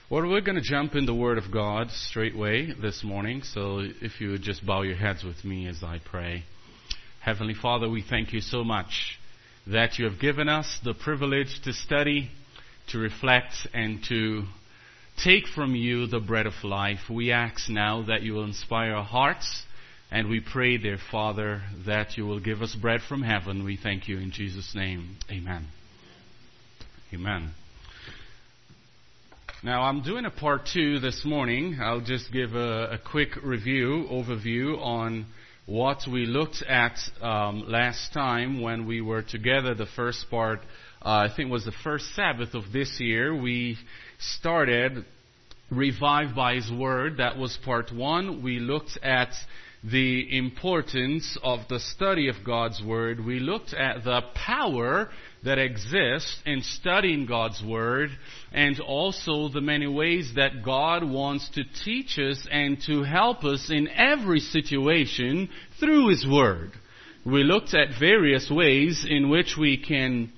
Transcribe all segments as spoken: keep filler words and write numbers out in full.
Well, we're going to jump in the Word of God straightway this morning, so if you would just bow your heads with me as I pray. Heavenly Father, we thank you so much that you have given us the privilege to study, to reflect, and to take from you the bread of life. We ask now that you will inspire our hearts, and we pray, dear Father, that you will give us bread from heaven. We thank you in Jesus' name. Amen. Amen. Now, I'm doing a part two this morning. I'll just give a, a quick review, overview on what we looked at um, last time when we were together. The first part, uh, I think, was the first Sabbath of this year. We started Revived by His Word. That was part one. We looked at the importance of the study of God's Word. We looked at the power that exists in studying God's Word, and also the many ways that God wants to teach us and to help us in every situation through His Word. We looked at various ways in which we can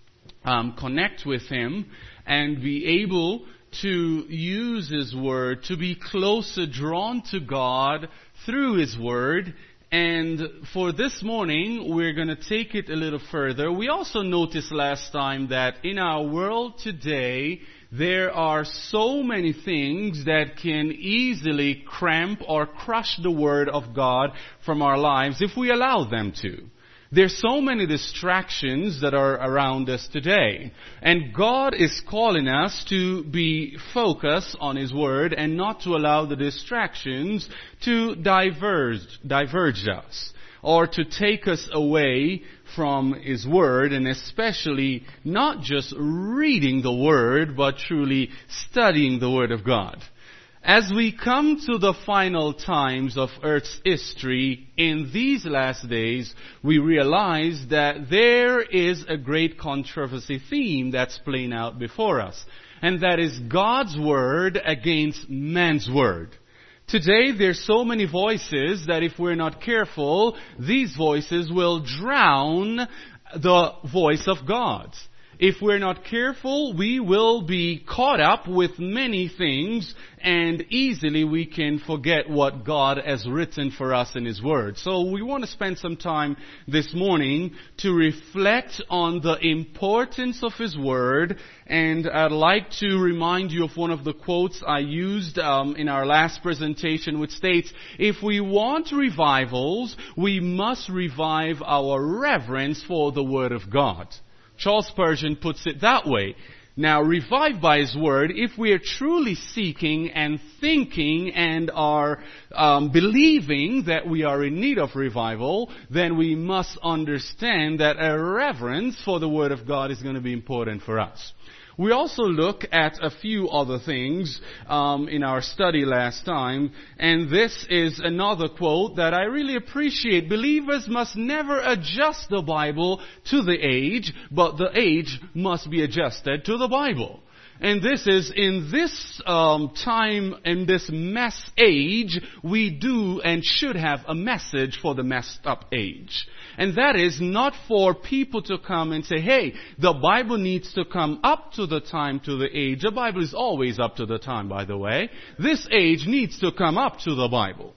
um, connect with Him and be able to use His Word, to be closer drawn to God through His Word. And for this morning, we're going to take it a little further. We also noticed last time that in our world today, there are so many things that can easily cramp or crush the Word of God from our lives if we allow them to. There's so many distractions that are around us today. And God is calling us to be focused on His Word and not to allow the distractions to diverge, diverge us or to take us away from His Word, and especially not just reading the Word, but truly studying the Word of God. As we come to the final times of Earth's history in these last days, we realize that there is a great controversy theme that's playing out before us. And that is God's Word against man's Word. Today there's so many voices that if we're not careful, these voices will drown the voice of God. If we're not careful, we will be caught up with many things, and easily we can forget what God has written for us in His Word. So we want to spend some time this morning to reflect on the importance of His Word, and I'd like to remind you of one of the quotes I used um, in our last presentation, which states, if we want revivals, we must revive our reverence for the Word of God. Charles Spurgeon puts it that way. Now, revived by His Word, if we are truly seeking and thinking and are um, believing that we are in need of revival, then we must understand that a reverence for the Word of God is going to be important for us. We also look at a few other things um, in our study last time, and this is another quote that I really appreciate. Believers must never adjust the Bible to the age, but the age must be adjusted to the Bible. And this is, in this um, time, in this mess age, we do and should have a message for the messed up age. And that is not for people to come and say, hey, the Bible needs to come up to the time, to the age. The Bible is always up to the time, by the way. This age needs to come up to the Bible.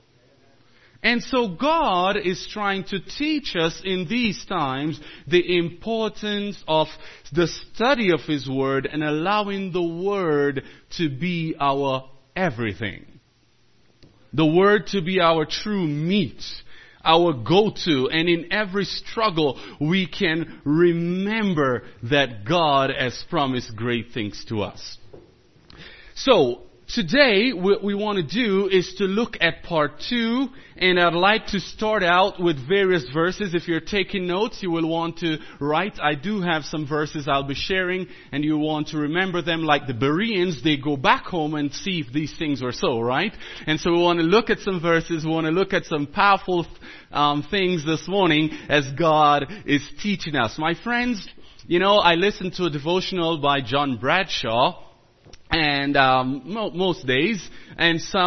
And so God is trying to teach us in these times the importance of the study of His Word and allowing the Word to be our everything. The Word to be our true meat, our go-to, and in every struggle we can remember that God has promised great things to us. So, today, what we want to do is to look at part two, and I'd like to start out with various verses. If you're taking notes, you will want to write. I do have some verses I'll be sharing, and you want to remember them like the Bereans. They go back home and see if these things are so, right? And so we want to look at some verses. We want to look at some powerful um, things this morning as God is teaching us. My friends, you know, I listened to a devotional by John Bradshaw, and um, mo- most days, and some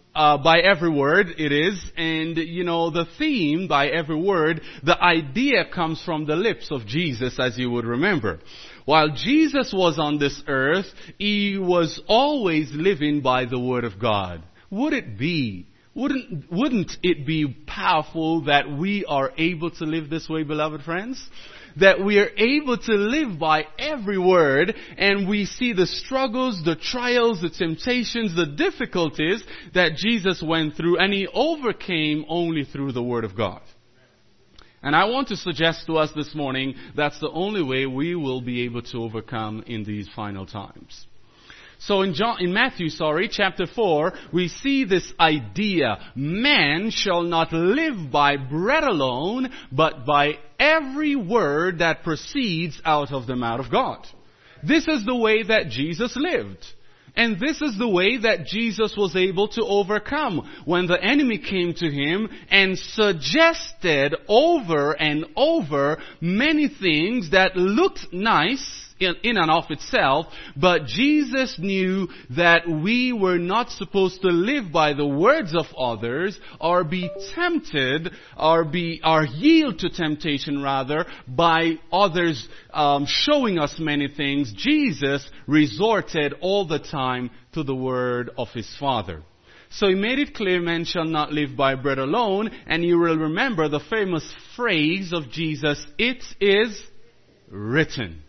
uh, by every word it is. And, you know, the theme, by every word, the idea comes from the lips of Jesus, as you would remember. While Jesus was on this earth, he was always living by the Word of God. Would it be, wouldn't, wouldn't it be powerful that we are able to live this way, beloved friends? That we are able to live by every word, and we see the struggles, the trials, the temptations, the difficulties that Jesus went through, and he overcame only through the Word of God. And I want to suggest to us this morning that's the only way we will be able to overcome in these final times. So in John, in Matthew, sorry, chapter four, we see this idea: man shall not live by bread alone, but by every word that proceeds out of the mouth of God. This is the way that Jesus lived. And this is the way that Jesus was able to overcome when the enemy came to him and suggested over and over many things that looked nice in, in and of itself, but Jesus knew that we were not supposed to live by the words of others or be tempted or be or yield to temptation rather by others um, showing us many things. Jesus resorted all the time to the word of his Father. So he made it clear man shall not live by bread alone, and you will remember the famous phrase of Jesus, "It is written."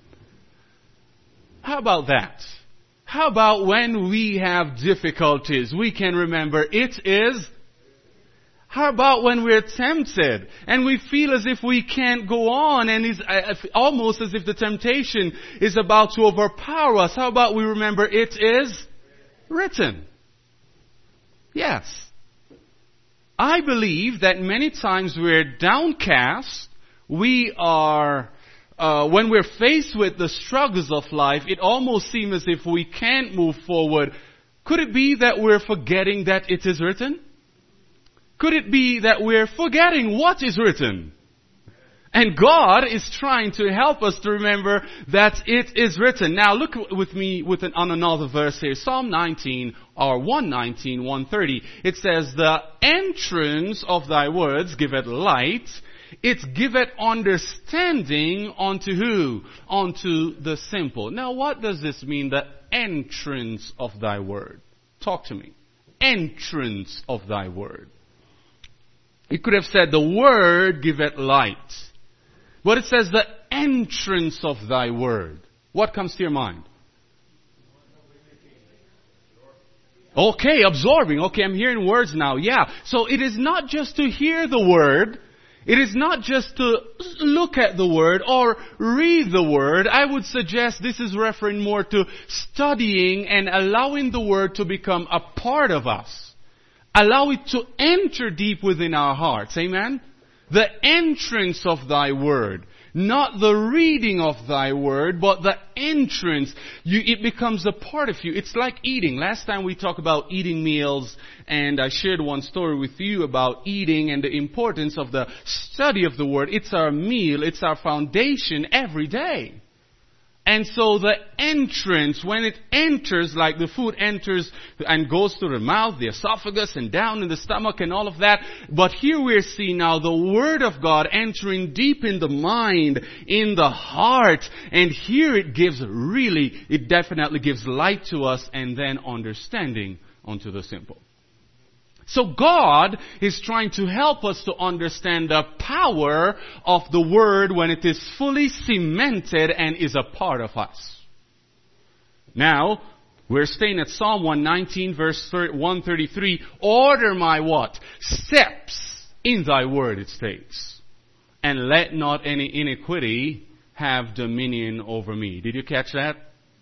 How about that? How about when we have difficulties, we can remember it is? How about when we're tempted and we feel as if we can't go on and it's almost as if the temptation is about to overpower us? How about we remember it is written? Yes. I believe that many times we're downcast, we are Uh, when we're faced with the struggles of life, it almost seems as if we can't move forward. Could it be that we're forgetting that it is written? Could it be that we're forgetting what is written? And God is trying to help us to remember that it is written. Now look with me with an, on another verse here. Psalm nineteen, or one nineteen, one thirty. It says, "The entrance of thy words giveth light. It giveth understanding unto who? Unto the simple." Now what does this mean, the entrance of thy word? Talk to me. Entrance of thy word. It could have said the word giveth light. But it says the entrance of thy word. What comes to your mind? Okay, absorbing. Okay, I'm hearing words now. Yeah. So it is not just to hear the word. It is not just to look at the word or read the word. I would suggest this is referring more to studying and allowing the word to become a part of us. Allow it to enter deep within our hearts. Amen? The entrance of thy word. Not the reading of thy word, but the entrance. You, it becomes a part of you. It's like eating. Last time we talked about eating meals, and I shared one story with you about eating and the importance of the study of the word. It's our meal. It's our foundation every day. And so the entrance, when it enters, like the food enters and goes through the mouth, the esophagus, and down in the stomach and all of that. But here we're seeing now the Word of God entering deep in the mind, in the heart. And here it gives really, it definitely gives light to us and then understanding unto the simple. So God is trying to help us to understand the power of the Word when it is fully cemented and is a part of us. Now, we're staying at Psalm one nineteen verse one thirty-three. "Order my" what? "Steps in thy word," it states. "And let not any iniquity have dominion over me." Did you catch that?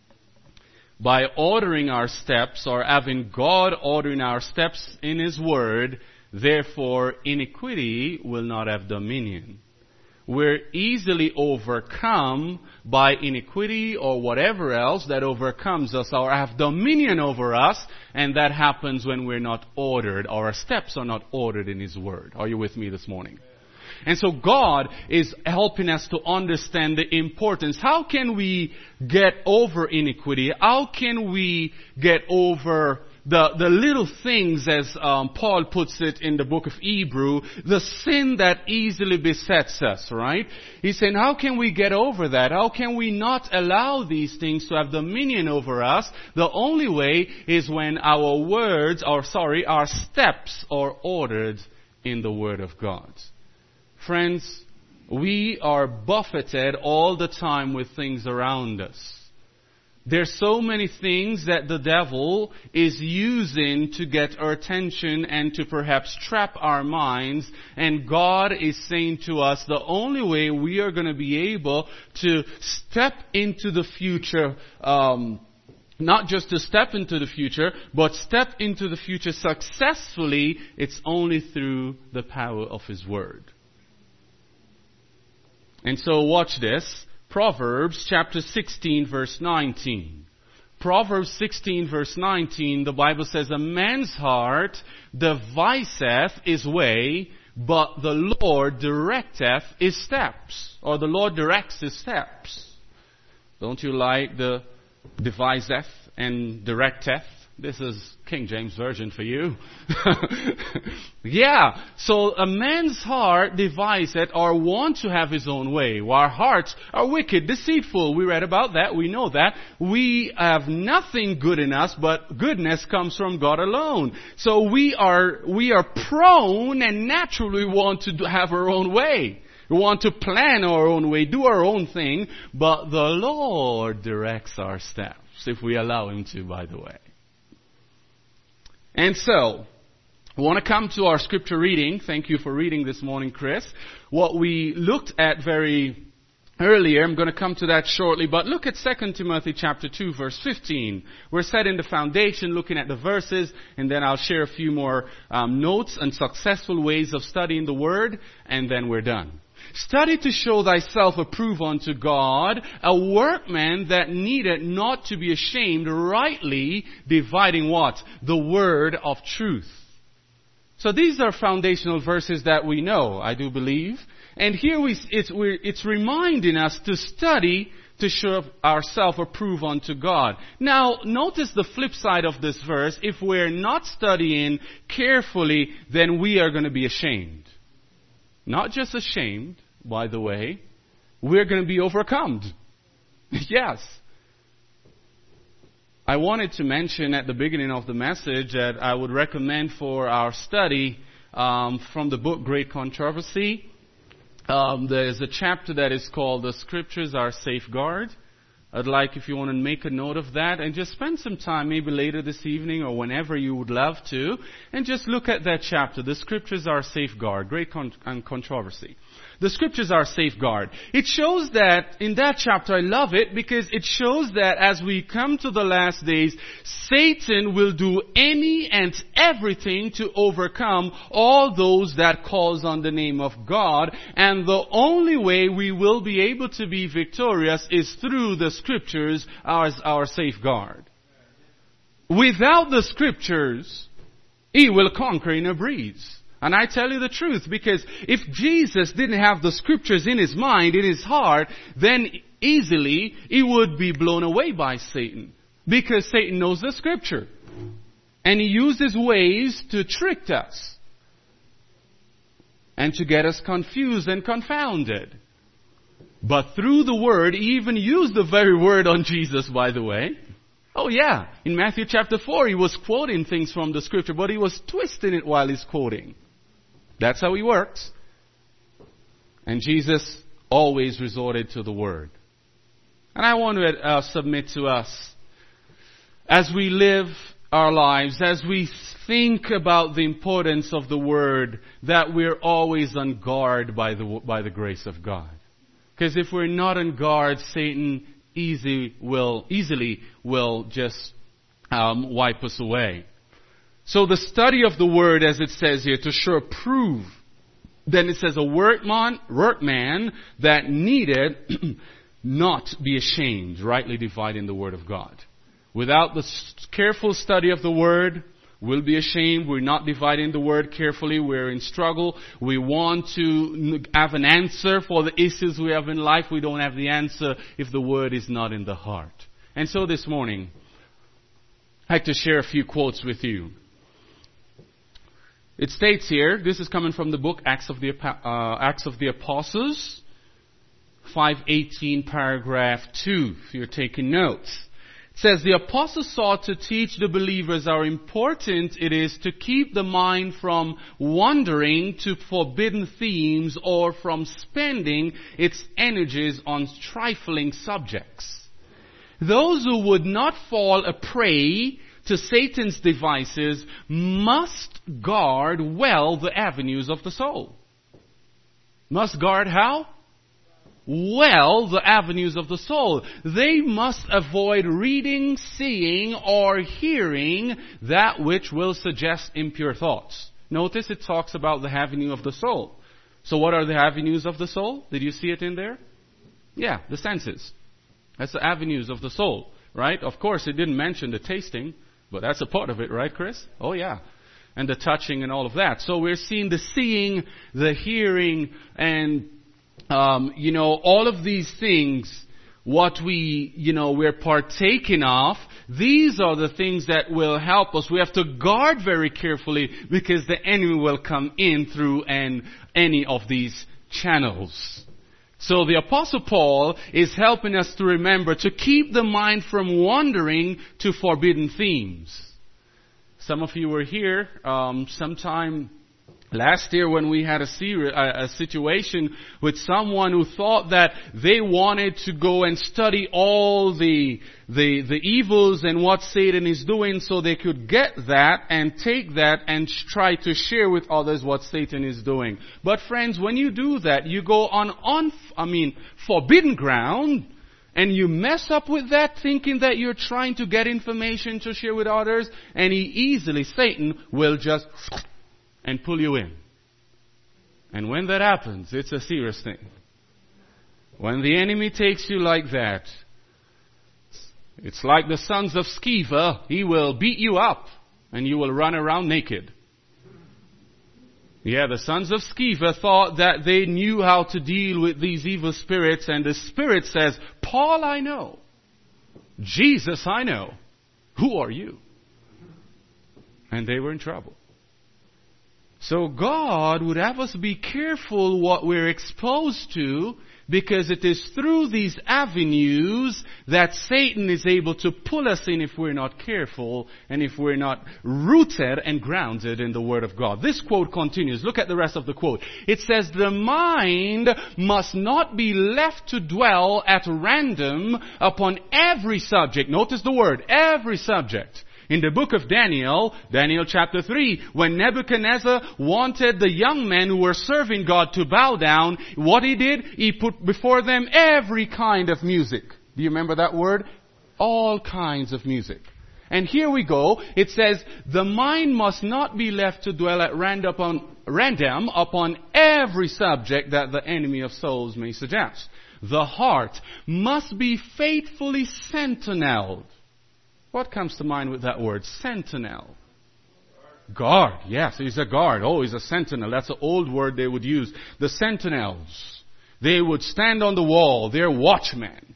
By ordering our steps, or having God ordering our steps in His Word, therefore iniquity will not have dominion. We're easily overcome by iniquity or whatever else that overcomes us or have dominion over us, and that happens when we're not ordered, or our steps are not ordered in His Word. Are you with me this morning? And so God is helping us to understand the importance. How can we get over iniquity? How can we get over the, the little things, as um, Paul puts it in the book of Hebrew, the sin that easily besets us, right? He's saying, how can we get over that? How can we not allow these things to have dominion over us? The only way is when our words, or sorry, our steps are ordered in the Word of God. Friends, we are buffeted all the time with things around us. There's so many things that the devil is using to get our attention and to perhaps trap our minds. And God is saying to us, the only way we are going to be able to step into the future, um, not just to step into the future, but step into the future successfully, it's only through the power of His Word. And so watch this. Proverbs chapter sixteen verse nineteen. Proverbs sixteen verse nineteen, the Bible says, a man's heart deviseth his way, but the Lord directeth his steps. Or the Lord directs his steps. Don't you like the deviseth and directeth? This is King James Version for you. Yeah. So a man's heart deviseth or wants to have his own way. Our hearts are wicked, deceitful. We read about that. We know that. We have nothing good in us, but goodness comes from God alone. So we are, we are prone and naturally want to have our own way. We want to plan our own way, do our own thing, but the Lord directs our steps, if we allow Him to, by the way. And so, I want to come to our scripture reading. Thank you for reading this morning, Chris. What we looked at very earlier, I'm going to come to that shortly, but look at Second Timothy chapter two, verse fifteen. We're setting the foundation, looking at the verses, and then I'll share a few more um, notes and successful ways of studying the Word, and then we're done. Study to show thyself approved unto God, a workman that needeth not to be ashamed, rightly dividing what? The word of truth. So these are foundational verses that we know, I do believe. And here we, it's, we're, it's reminding us to study to show ourselves approved unto God. Now, notice the flip side of this verse. If we're not studying carefully, then we are going to be ashamed. Not just ashamed, by the way, we're going to be overcome. Yes. I wanted to mention at the beginning of the message that I would recommend for our study um, from the book Great Controversy. Um, there's a chapter that is called The Scriptures Are Safeguard. I'd like if you want to make a note of that and just spend some time, maybe later this evening or whenever you would love to, and just look at that chapter. The Scriptures Are Safeguard, Great con- and Controversy. The Scriptures are safeguard. It shows that, in that chapter, I love it because it shows that as we come to the last days, Satan will do any and everything to overcome all those that calls on the name of God. And the only way we will be able to be victorious is through the Scriptures as our safeguard. Without the Scriptures, he will conquer in a breeze. And I tell you the truth, because if Jesus didn't have the Scriptures in His mind, in His heart, then easily He would be blown away by Satan. Because Satan knows the Scripture. And he uses ways to trick us. And to get us confused and confounded. But through the Word, he even used the very word on Jesus, by the way. Oh yeah, in Matthew chapter four, he was quoting things from the Scripture, but he was twisting it while he's quoting. That's how he works. And Jesus always resorted to the Word. And I want to uh, submit to us, as we live our lives, as we think about the importance of the Word, that we're always on guard by the, by the grace of God. Because if we're not on guard, Satan easy will, easily will just um, wipe us away. So the study of the Word, as it says here, to show prove. Then it says a workman, workman that needed not be ashamed, rightly dividing the Word of God. Without the careful study of the Word, we'll be ashamed. We're not dividing the Word carefully. We're in struggle. We want to have an answer for the issues we have in life. We don't have the answer if the Word is not in the heart. And so this morning, I'd like to share a few quotes with you. It states here, this is coming from the book Acts of the, uh, Acts of the Apostles, five eighteen, paragraph two, if you're taking notes. It says, the apostles sought to teach the believers how important it is to keep the mind from wandering to forbidden themes or from spending its energies on trifling subjects. Those who would not fall a prey to Satan's devices must guard well the avenues of the soul. Must guard how? Well the avenues of the soul. They must avoid reading, seeing, or hearing that which will suggest impure thoughts. Notice it talks about the avenue of the soul. So what are the avenues of the soul? Did you see it in there? Yeah, the senses. That's the avenues of the soul, right? Of course, it didn't mention the tasting, but that's a part of it, right, Chris? Oh, yeah. And the touching and all of that. So we're seeing the seeing, the hearing, and, um, you know, all of these things, what we, you know, we're partaking of, these are the things that will help us. We have to guard very carefully because the enemy will come in through and any of these channels. So the Apostle Paul is helping us to remember to keep the mind from wandering to forbidden themes. Some of you were here um, sometime last year when we had a, seri- a, a situation with someone who thought that they wanted to go and study all the, the the evils and what Satan is doing so they could get that and take that and sh- try to share with others what Satan is doing. But friends, when you do that, you go on, on I mean, forbidden ground, and you mess up with that thinking that you're trying to get information to share with others, and he easily, Satan, will just and pull you in. And when that happens, it's a serious thing. When the enemy takes you like that, it's like the sons of Sceva. He will beat you up and you will run around naked. Yeah, the sons of Sceva thought that they knew how to deal with these evil spirits, and the Spirit says, Paul, I know. Jesus, I know. Who are you? And they were in trouble. So God would have us be careful what we're exposed to, because it is through these avenues that Satan is able to pull us in if we're not careful and if we're not rooted and grounded in the Word of God. This quote continues. Look at the rest of the quote. It says, the mind must not be left to dwell at random upon every subject. Notice the word, every subject. In the book of Daniel, Daniel chapter three, when Nebuchadnezzar wanted the young men who were serving God to bow down, what he did, he put before them every kind of music. Do you remember that word? All kinds of music. And here we go. It says, the mind must not be left to dwell at random upon, random upon every subject that the enemy of souls may suggest. The heart must be faithfully sentineled. What comes to mind with that word? Sentinel. Guard. Yes, he's a guard. Oh, he's a sentinel. That's an old word they would use. The sentinels. They would stand on the wall. They're watchmen.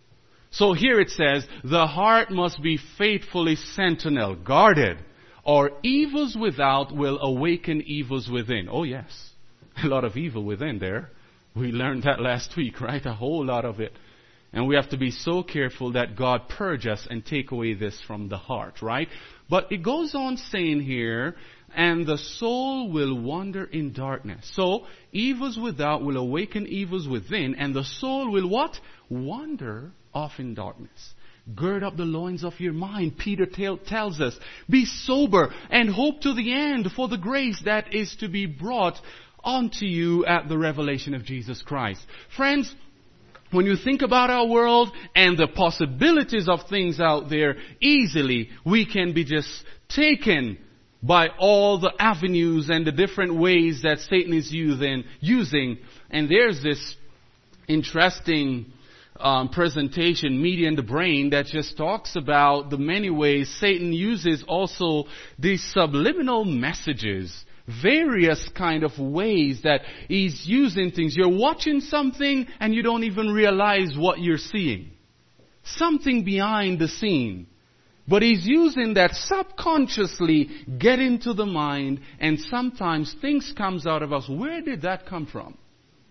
So here it says, the heart must be faithfully sentinel, guarded, or evils without will awaken evils within. Oh yes, a lot of evil within there. We learned that last week, right? A whole lot of it. And we have to be so careful that God purge us and take away this from the heart, right? But it goes on saying here, and the soul will wander in darkness. So, evils without will awaken evils within, and the soul will what? Wander off in darkness. Gird up the loins of your mind, Peter tell, tells us. Be sober and hope to the end for the grace that is to be brought unto you at the revelation of Jesus Christ. Friends, when you think about our world and the possibilities of things out there, easily we can be just taken by all the avenues and the different ways that Satan is using. using. And there's this interesting um, presentation, Media and the Brain, that just talks about the many ways Satan uses also these subliminal messages. Various kind of ways that he's using things. You're watching something and you don't even realize what you're seeing. Something behind the scene. But he's using that subconsciously get into the mind, and sometimes things comes out of us. Where did that come from?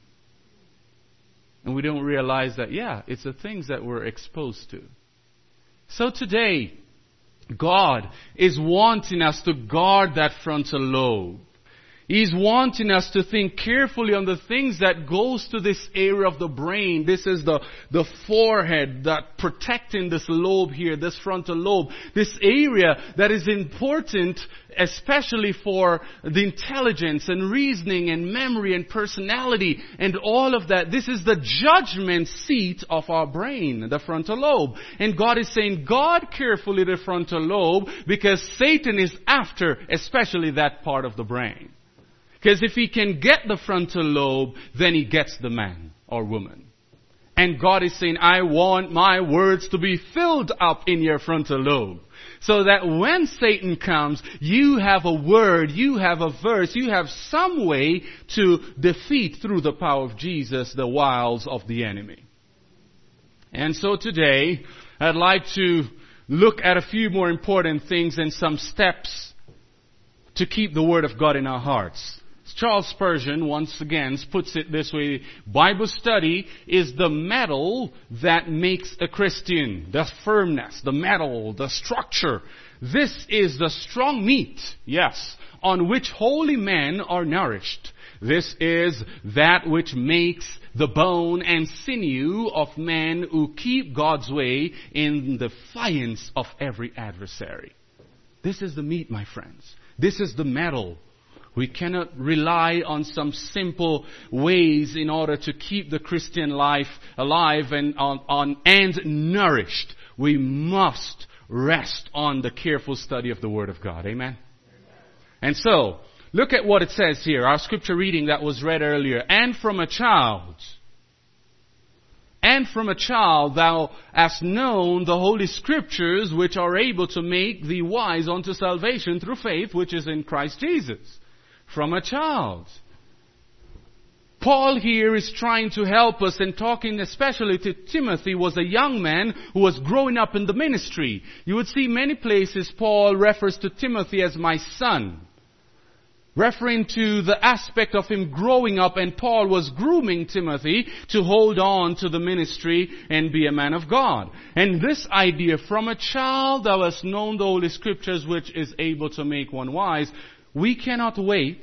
And we don't realize that, yeah, it's the things that we're exposed to. So today, God is wanting us to guard that frontal lobe. He's wanting us to think carefully on the things that goes to this area of the brain. This is the, the forehead that protecting this lobe here, this frontal lobe. This area that is important especially for the intelligence and reasoning and memory and personality and all of that. This is the judgment seat of our brain, the frontal lobe. And God is saying, guard carefully the frontal lobe, because Satan is after especially that part of the brain. Because if he can get the frontal lobe, then he gets the man or woman. And God is saying, I want my words to be filled up in your frontal lobe. So that when Satan comes, you have a word, you have a verse, you have some way to defeat through the power of Jesus the wiles of the enemy. And so today, I'd like to look at a few more important things and some steps to keep the Word of God in our hearts. Charles Spurgeon once again puts it this way: Bible study is the metal that makes a Christian. The firmness, the metal, the structure. This is the strong meat, yes, on which holy men are nourished. This is that which makes the bone and sinew of men who keep God's way in defiance of every adversary. This is the meat, my friends. This is the metal. We cannot rely on some simple ways in order to keep the Christian life alive and on, on and nourished. We must rest on the careful study of the Word of God. Amen? And so, look at what it says here. Our scripture reading that was read earlier. And from a child, and from a child thou hast known the Holy Scriptures, which are able to make thee wise unto salvation through faith, which is in Christ Jesus. From a child. Paul here is trying to help us, and talking especially to Timothy, was a young man who was growing up in the ministry. You would see many places Paul refers to Timothy as my son, referring to the aspect of him growing up, and Paul was grooming Timothy to hold on to the ministry and be a man of God. And this idea, from a child thou hast known the Holy Scriptures, which is able to make one wise. We cannot wait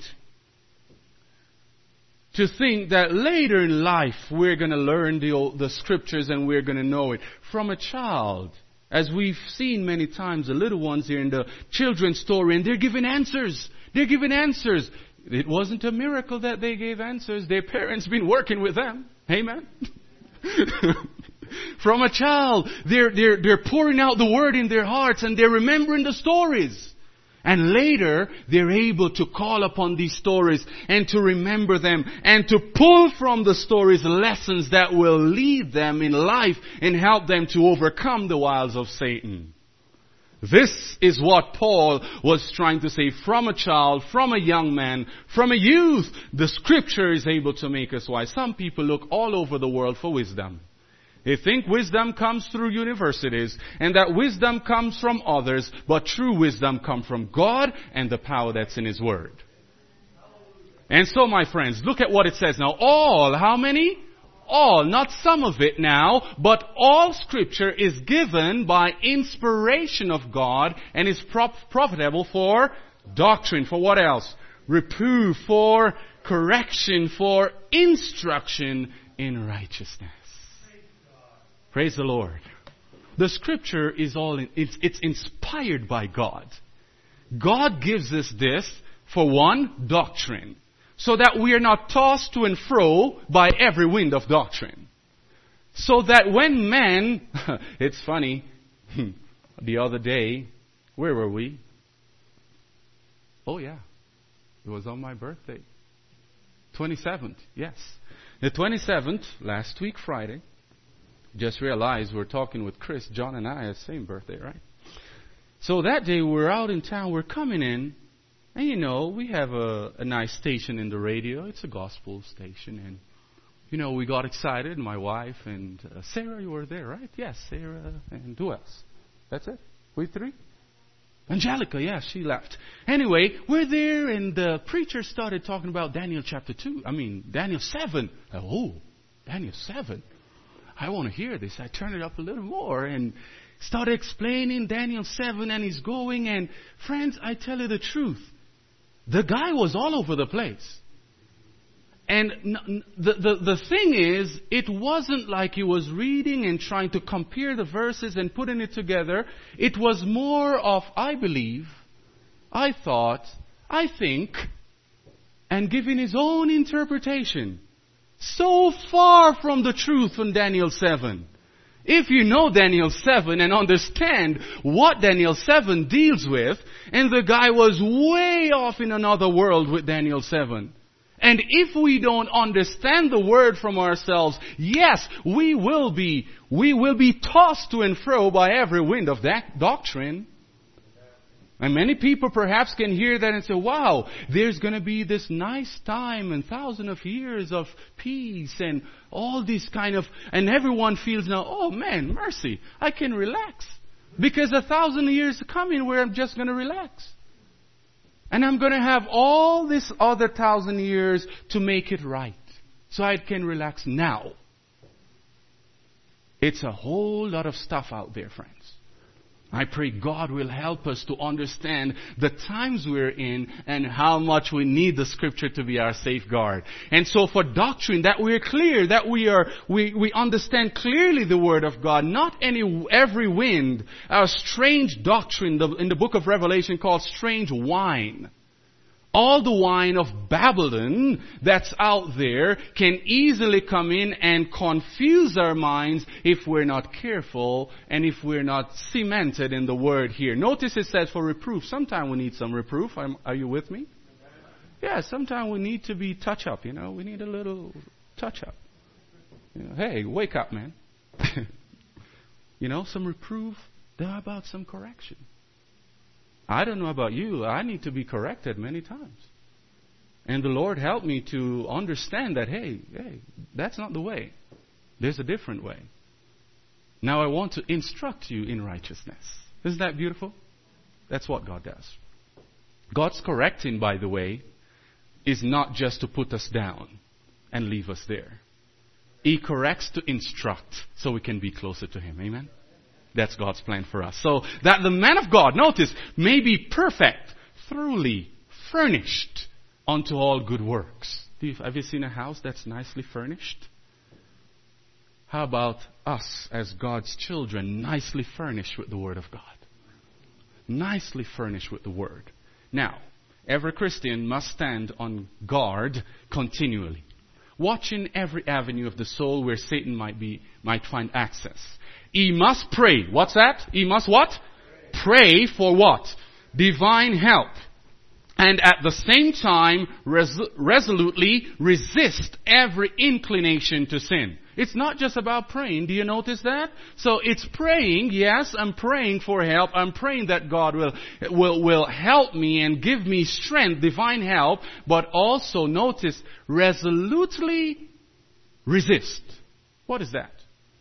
to think that later in life we're going to learn the, the Scriptures and we're going to know it. From a child, as we've seen many times, the little ones here in the children's story, and they're giving answers. They're giving answers. It wasn't a miracle that they gave answers. Their parents been working with them. Amen. From a child, they're, they're, they're pouring out the Word in their hearts, and they're remembering the stories. And later, they're able to call upon these stories and to remember them and to pull from the stories lessons that will lead them in life and help them to overcome the wiles of Satan. This is what Paul was trying to say. From a child, from a young man, from a youth, the Scripture is able to make us wise. Some people look all over the world for wisdom. They think wisdom comes through universities and that wisdom comes from others, but true wisdom comes from God and the power that's in His Word. And so, my friends, look at what it says now. All, how many? All, not some of it now, but all Scripture is given by inspiration of God and is prop- profitable for doctrine. For what else? Reproof, for correction, for instruction in righteousness. Praise the Lord. The Scripture is all, in, it's, it's inspired by God. God gives us this, for one, doctrine. So that we are not tossed to and fro by every wind of doctrine. So that when men, it's funny, the other day, where were we? Oh yeah, it was on my birthday. twenty-seventh, yes. The twenty-seventh, last week Friday. Just realized we're talking with Chris, John and I have the same birthday, right? So that day we're out in town, we're coming in, and you know, we have a, a nice station in the radio. It's a gospel station, and you know, we got excited, my wife and uh, Sarah, you were there, right? Yes, Sarah, and who else? That's it? We three? Angelica, yeah, she left. Anyway, we're there and the preacher started talking about Daniel chapter two. I mean, Daniel seven. Oh, Daniel seven. I want to hear this. I turned it up a little more and started explaining Daniel seven, and he's going. And friends, I tell you the truth. The guy was all over the place. And the, the, the thing is, it wasn't like he was reading and trying to compare the verses and putting it together. It was more of, I believe, I thought, I think, and giving his own interpretation. So far from the truth from Daniel seven. If you know Daniel seven and understand what Daniel seven deals with, and the guy was way off in another world with Daniel seven. And if we don't understand the word from ourselves, yes, we will be, we will be tossed to and fro by every wind of that doctrine. And many people perhaps can hear that and say, wow, there's going to be this nice time and thousand of years of peace and all this kind of, and everyone feels now, oh man, mercy, I can relax. Because a thousand years are coming where I'm just going to relax. And I'm going to have all this other thousand years to make it right. So I can relax now. It's a whole lot of stuff out there, friends. I pray God will help us to understand the times we're in and how much we need the Scripture to be our safeguard. And so for doctrine, that we're clear, that we are, we, we understand clearly the Word of God, not any, every wind, our strange doctrine the, in the book of Revelation called strange wine. All the wine of Babylon that's out there can easily come in and confuse our minds if we're not careful and if we're not cemented in the Word here. Notice it says for reproof. Sometimes we need some reproof. Are you with me? Yeah, sometimes we need to be touch up, you know. We need a little touch up. You know, hey, wake up, man. You know, some reproof. They're about some correction. I don't know about you. I need to be corrected many times. And the Lord helped me to understand that, hey, hey, that's not the way. There's a different way. Now I want to instruct you in righteousness. Isn't that beautiful? That's what God does. God's correcting, by the way, is not just to put us down and leave us there. He corrects to instruct so we can be closer to Him. Amen? That's God's plan for us. So that the man of God, notice, may be perfect, thoroughly furnished unto all good works. Do you, have you seen a house that's nicely furnished? How about us as God's children, nicely furnished with the Word of God? Nicely furnished with the Word. Now, every Christian must stand on guard continually, watching every avenue of the soul where Satan might be, might find access. He must pray. What's that? He must what? Pray, pray for what? Divine help. And at the same time, res- resolutely resist every inclination to sin. It's not just about praying. Do you notice that? So it's praying. Yes, I'm praying for help. I'm praying that God will, will, will help me and give me strength, divine help. But also notice, resolutely resist. What is that?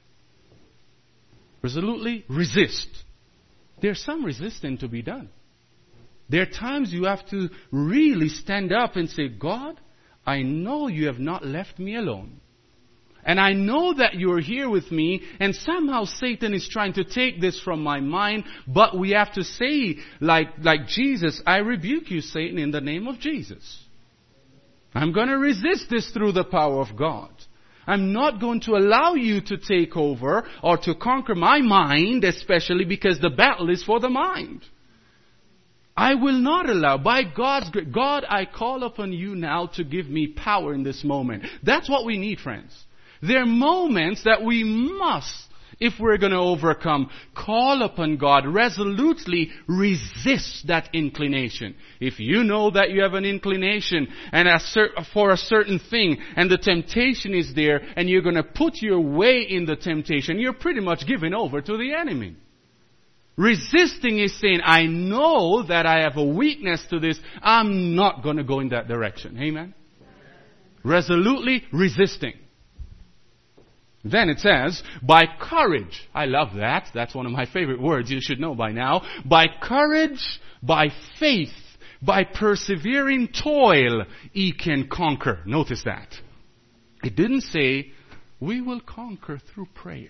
Resolutely resist. There's some resisting to be done. There are times you have to really stand up and say, God, I know you have not left me alone. And I know that you're here with me, and somehow Satan is trying to take this from my mind, but we have to say, like, like Jesus, I rebuke you, Satan, in the name of Jesus. I'm going to resist this through the power of God. I'm not going to allow you to take over or to conquer my mind, especially because the battle is for the mind. I will not allow, by God's grace, God, I call upon you now to give me power in this moment. That's what we need, friends. There are moments that we must, if we're going to overcome, call upon God, resolutely resist that inclination. If you know that you have an inclination and a cer- for a certain thing and the temptation is there and you're going to put your way in the temptation, you're pretty much giving over to the enemy. Resisting is saying, I know that I have a weakness to this. I'm not going to go in that direction. Amen? Resolutely resisting. Then it says, by courage. I love that. That's one of my favorite words. You should know by now. By courage, by faith, by persevering toil, ye can conquer. Notice that. It didn't say, we will conquer through prayer.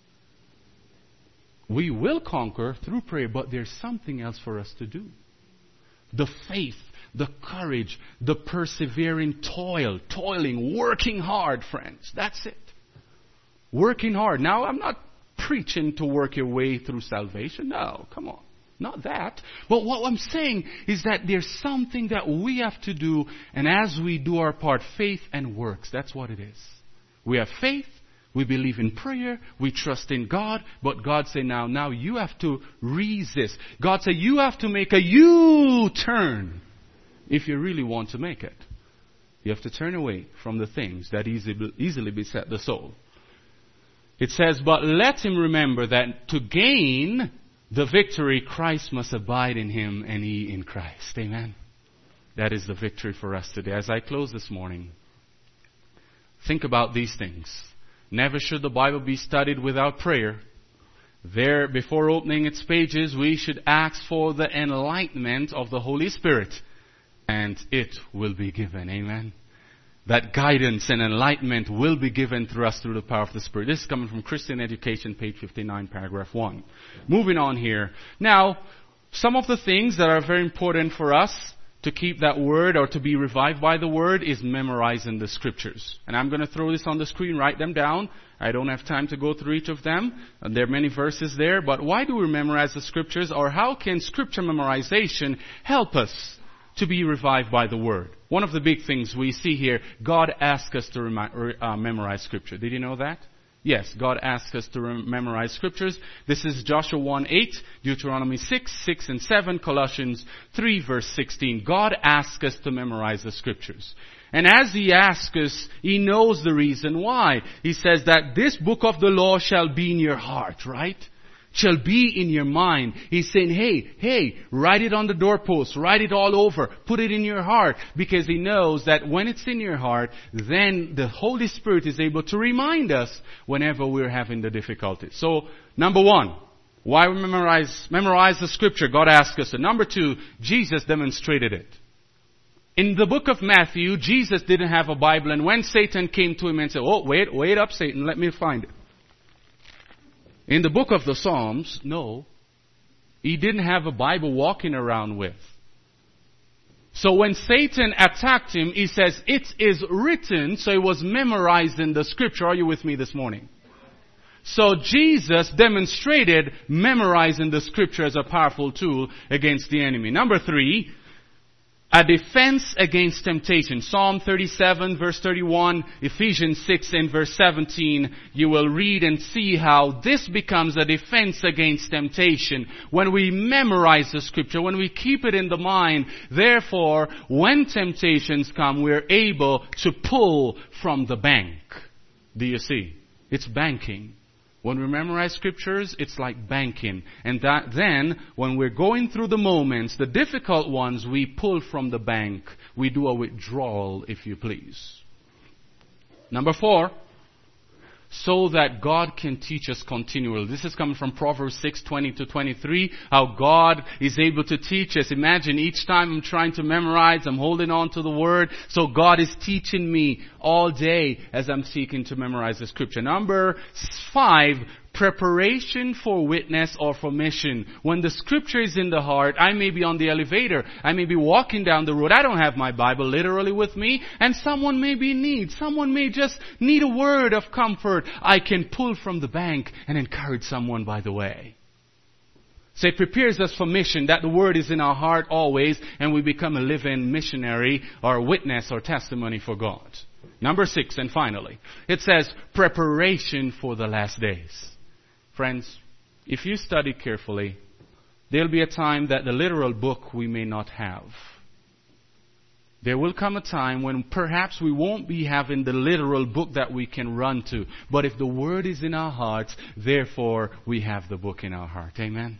We will conquer through prayer, but there's something else for us to do. The faith, the courage, the persevering toil, toiling, working hard, friends. That's it. Working hard. Now, I'm not preaching to work your way through salvation. No, come on. Not that. But what I'm saying is that there's something that we have to do, and as we do our part, faith and works. That's what it is. We have faith, we believe in prayer, we trust in God, but God said, now, now you have to resist. God said, you have to make a U-turn if you really want to make it. You have to turn away from the things that easily, easily beset the soul. It says, but let him remember that to gain the victory, Christ must abide in him and he in Christ. Amen. That is the victory for us today. As I close this morning, think about these things. Never should the Bible be studied without prayer. There, before opening its pages, we should ask for the enlightenment of the Holy Spirit, and it will be given. Amen. That guidance and enlightenment will be given through us through the power of the Spirit. This is coming from Christian Education, page fifty-nine, paragraph one. Moving on here. Now, some of the things that are very important for us to keep that word or to be revived by the word is memorizing the scriptures. And I'm going to throw this on the screen, write them down. I don't have time to go through each of them. And there are many verses there. But why do we memorize the scriptures? Or how can scripture memorization help us to be revived by the word? One of the big things we see here, God asks us to remi- uh, memorize scripture. Did you know that? Yes, God asks us to rem- memorize scriptures. This is Joshua one eight, Deuteronomy six, six and seven, Colossians three verse sixteen. God asks us to memorize the scriptures. And as He asks us, He knows the reason why. He says that this book of the law shall be in your heart, right? Shall be in your mind. He's saying, hey, hey, write it on the doorpost, write it all over, put it in your heart, because He knows that when it's in your heart, then the Holy Spirit is able to remind us whenever we're having the difficulty. So, number one, why we memorize, memorize the scripture? God asked us. And number two, Jesus demonstrated it. In the book of Matthew, Jesus didn't have a Bible, and when Satan came to Him and said, oh, wait, wait up, Satan, let me find it. In the book of the Psalms, no, He didn't have a Bible walking around with. So when Satan attacked Him, He says, it is written, so it was memorized in the scripture. Are you with me this morning? So Jesus demonstrated memorizing the scripture as a powerful tool against the enemy. Number three, a defense against temptation. Psalm thirty-seven verse thirty-one, Ephesians six and verse seventeen. You will read and see how this becomes a defense against temptation. When we memorize the scripture, when we keep it in the mind, therefore, when temptations come, we're able to pull from the bank. Do you see? It's banking. When we memorize scriptures, it's like banking. And that then, when we're going through the moments, the difficult ones, we pull from the bank. We do a withdrawal, if you please. Number four, so that God can teach us continually. This is coming from Proverbs six, twenty to twenty-three. How God is able to teach us. Imagine each time I'm trying to memorize, I'm holding on to the word. So God is teaching me all day as I'm seeking to memorize the scripture. Number five, preparation for witness or for mission. When the scripture is in the heart, I may be on the elevator. I may be walking down the road. I don't have my Bible literally with me. And someone may be in need. Someone may just need a word of comfort. I can pull from the bank and encourage someone by the way. So it prepares us for mission, that the word is in our heart always, and we become a living missionary or witness or testimony for God. Number six, and finally, it says preparation for the last days. Friends, if you study carefully, there'll be a time that the literal book we may not have. There will come a time when perhaps we won't be having the literal book that we can run to. But if the word is in our hearts, therefore we have the book in our heart. Amen.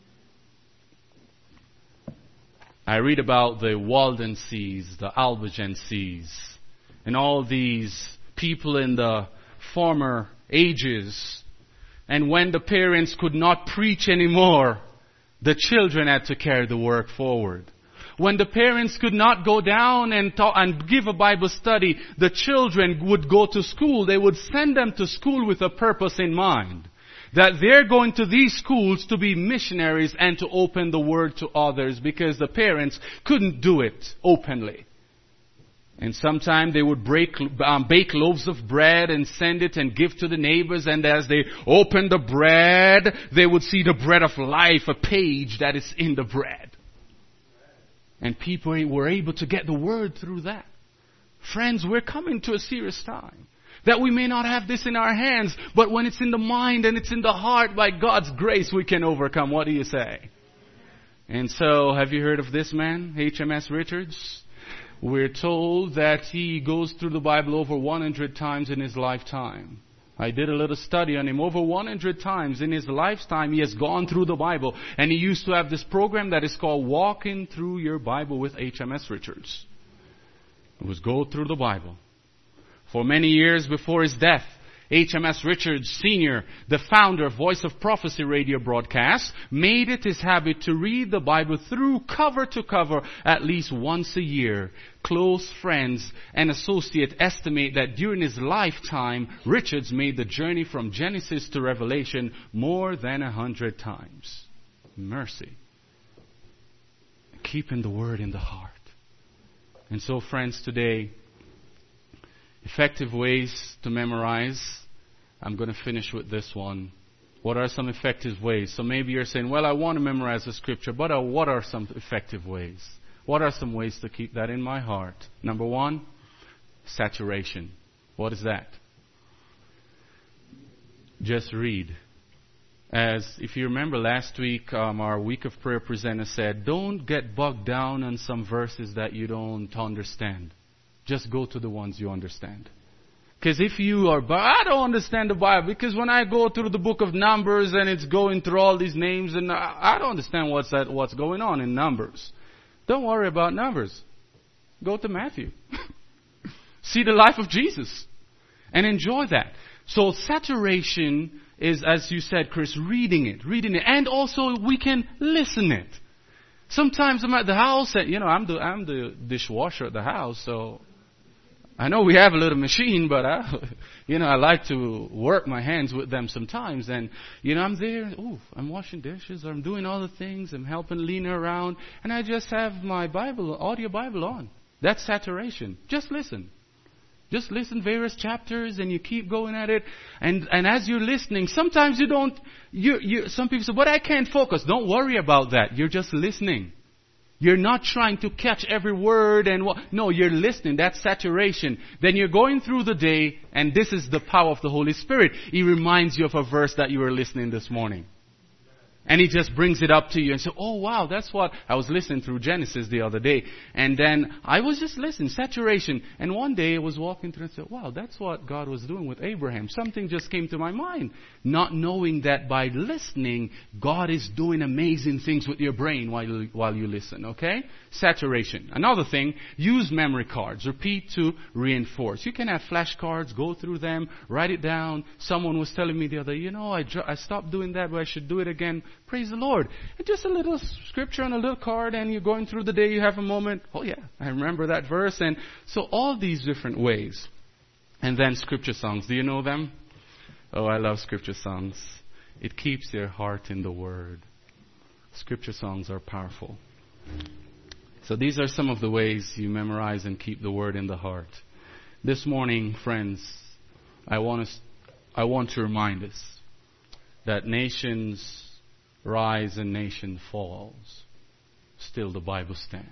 I read about the Walden Seas, the Albigen Seas, and all these people in the former ages. And when the parents could not preach anymore, the children had to carry the work forward. When the parents could not go down and talk, and give a Bible study, the children would go to school. They would send them to school with a purpose in mind. That they're going to these schools to be missionaries and to open the word to others, because the parents couldn't do it openly. And sometimes they would break, um, bake loaves of bread and send it and give to the neighbors. And as they opened the bread, they would see the bread of life, a page that is in the bread. And people were able to get the word through that. Friends, we're coming to a serious time. That we may not have this in our hands, but when it's in the mind and it's in the heart, by God's grace, we can overcome. What do you say? And so, have you heard of this man, H M S Richards? We're told that he goes through the Bible over one hundred times in his lifetime. I did a little study on him. Over one hundred times in his lifetime, he has gone through the Bible. And he used to have this program that is called Walking Through Your Bible with H M S Richards. It was go through the Bible. For many years before his death, H M S Richards Senior, the founder of Voice of Prophecy radio broadcast, made it his habit to read the Bible through cover to cover at least once a year. Close friends and associates estimate that during his lifetime, Richards made the journey from Genesis to Revelation more than a hundred times. Mercy. Keeping the word in the heart. And so, friends, today, effective ways to memorize. I'm going to finish with this one. What are some effective ways? So maybe you're saying, well, I want to memorize the scripture, but uh, what are some effective ways? What are some ways to keep that in my heart? Number one, saturation. What is that? Just read. As if you remember last week, um, our week of prayer presenter said, don't get bogged down on some verses that you don't understand. Just go to the ones you understand. Because if you are, but I don't understand the Bible, because when I go through the book of Numbers and it's going through all these names, and I, I don't understand what's that, what's going on in Numbers. Don't worry about Numbers. Go to Matthew. See the life of Jesus. And enjoy that. So saturation is, as you said, Chris, reading it, reading it. And also we can listen it. Sometimes I'm at the house and, you know, I'm the, I'm the dishwasher at the house, so I know we have a little machine, but I, you know, I like to work my hands with them sometimes. And, you know, I'm there, oh, I'm washing dishes, or I'm doing all the things, I'm helping Lena around, and I just have my Bible, audio Bible on. That's saturation. Just listen. Just listen various chapters, and you keep going at it. And and as you're listening, sometimes you don't, you you. some people say, but I can't focus. Don't worry about that. You're just listening. You're not trying to catch every word and what. No, you're listening. That's saturation. Then you're going through the day, and this is the power of the Holy Spirit. He reminds you of a verse that you were listening this morning. And he just brings it up to you and say, oh wow, that's what, I was listening through Genesis the other day. And then I was just listening, saturation. And one day I was walking through and said, wow, that's what God was doing with Abraham. Something just came to my mind. Not knowing that by listening, God is doing amazing things with your brain while you, while you listen, okay? Saturation. Another thing, use memory cards. Repeat to reinforce. You can have flashcards, go through them, write it down. Someone was telling me the other day, you know, I, I stopped doing that, but I should do it again. Praise the Lord. And just a little scripture on a little card, and you're going through the day, you have a moment. Oh yeah, I remember that verse. And so all these different ways. And then scripture songs. Do you know them? Oh, I love scripture songs. It keeps your heart in the Word. Scripture songs are powerful. So these are some of the ways you memorize and keep the Word in the heart. This morning, friends, I want us, I want to remind us that nations rise and nation falls. Still the Bible stands.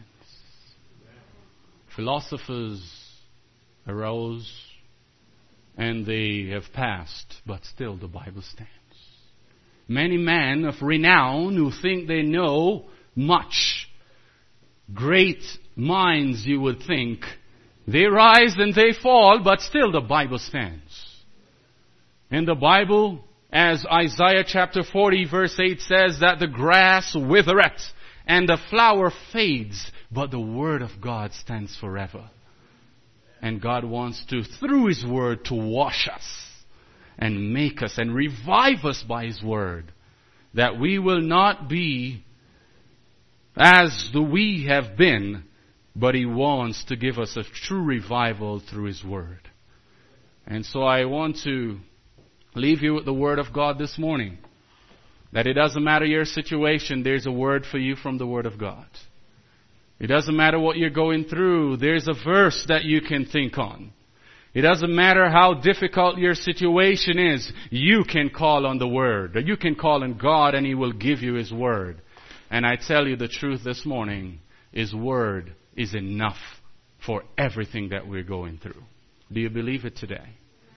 Philosophers arose and they have passed, but still the Bible stands. Many men of renown who think they know much, great minds you would think, they rise and they fall, but still the Bible stands. In the Bible, as Isaiah chapter forty verse eight says, that the grass withereth and the flower fades, but the word of God stands forever. And God wants to, through His word, to wash us and make us and revive us by His Word. That we will not be as the we have been, but He wants to give us a true revival through His Word. And so I want to leave you with the Word of God this morning. That it doesn't matter your situation, there's a word for you from the Word of God. It doesn't matter what you're going through, there's a verse that you can think on. It doesn't matter how difficult your situation is, you can call on the Word. Or you can call on God and He will give you His Word. And I tell you the truth this morning, His Word is enough for everything that we're going through. Do you believe it today?